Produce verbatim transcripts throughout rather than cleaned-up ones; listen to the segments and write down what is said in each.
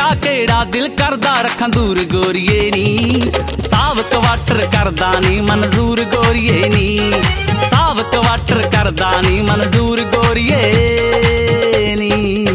तेरा केड़ा दिल करदा रखां दूर गोरिए नी, साव क्वाटर करदा नी मंजूर गोरिए नी, साव क्वाटर करदा नी मंजूर गोरिए नी।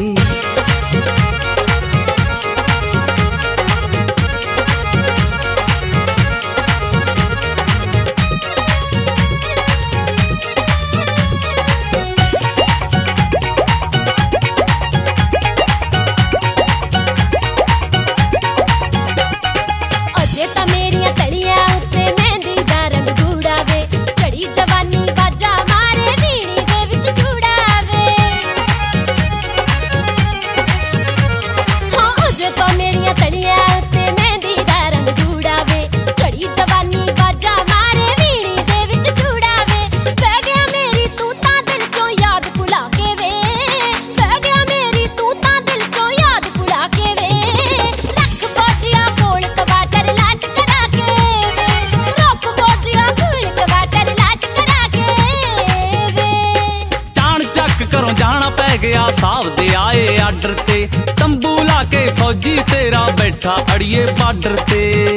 गया साव दे आए आर्डर ते, तंबू ला के फौजी तेरा बैठा अड़िए बार्डर ते।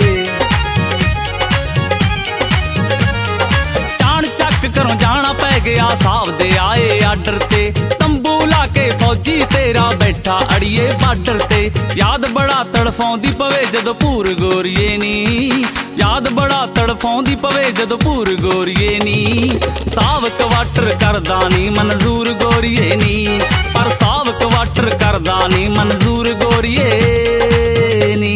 चाण चक करों जाना पै गया साव दे आए आर्डर ते, तंबू ला के फौजी तेरा बैठा अड़िए बार्डर ते। याद बड़ा तड़फाउंदी पवे जदों भूर गोरिए नी, याद बड़ा तड़फाउंदी पवे जदों भूर गोरिए नी, साव क्वाटर करदा नी मंजूर गोरिए नी, पर साव क्वाटर करदा नी मंजूर गोरिए नी।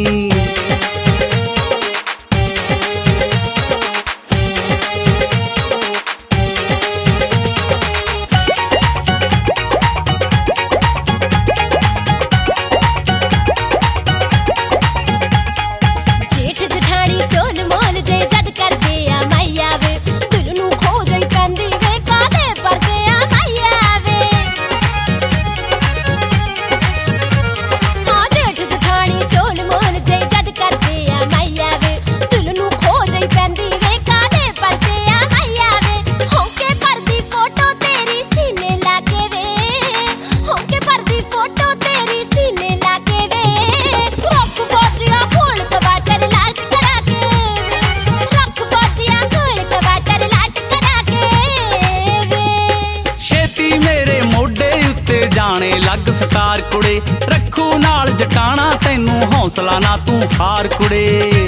जाने लग सकार कुड़े, रखू नाल जटाना तैनू हौसला ना तू हार कुड़े।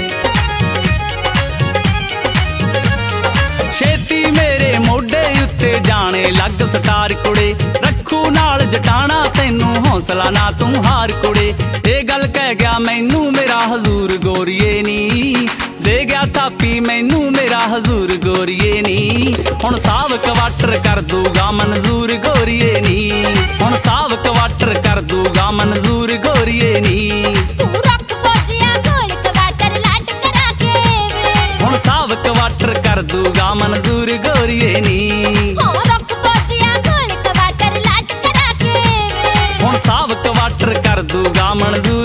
छेती मेरे मोढे उत्ते जाने लग सकार कुड़े, रखू नाल जटाना तैनू हौसला ना तू हार कुड़े। ये गल कह गया मैनू मेरा हजूर गोरिए नी, दे गया थापी मैनू मेरा हजूर गोरिए नी, हुण साव क्वाटर कर दूगा मंजूर गोरिए नी, हुण साव क्वाटर कर दूगा मंजूर गोरिए नी। हुण साव क्वाटर कर दूगा मंजूर गोरिए नी, हुण साव क्वाटर कर दूगा मंजूर